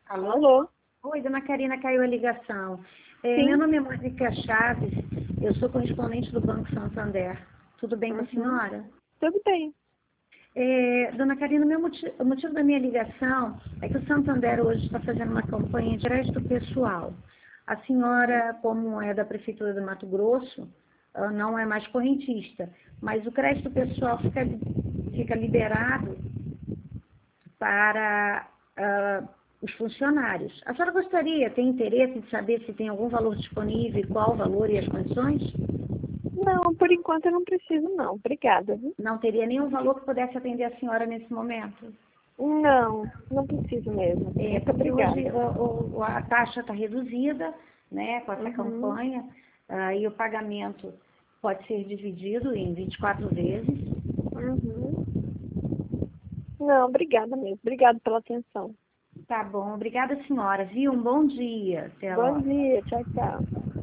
Alô? Alô? Oi, dona Karina, caiu a ligação. Sim. Meu nome é Mônica Chaves, eu sou correspondente do Banco Santander. Tudo bem com a senhora? Tudo bem. Dona Karina, o motivo da minha ligação é que o Santander hoje está fazendo uma campanha de crédito pessoal. A senhora, como é da Prefeitura do Mato Grosso, não é mais correntista, mas o crédito pessoal fica liberado para os funcionários. A senhora tem interesse de saber se tem algum valor disponível, qual o valor e as condições? Não, por enquanto eu não preciso não. Obrigada, viu? Não teria nenhum valor que pudesse atender a senhora nesse momento? Não, não preciso mesmo. Muito Porque obrigada. hoje a taxa está reduzida, né, com essa campanha, e o pagamento pode ser dividido em 24 vezes. Uhum. Não, obrigada mesmo. Obrigada pela atenção. Tá bom, obrigada senhora, viu? Um bom dia. Até Bom logo. dia. Tchau, tchau.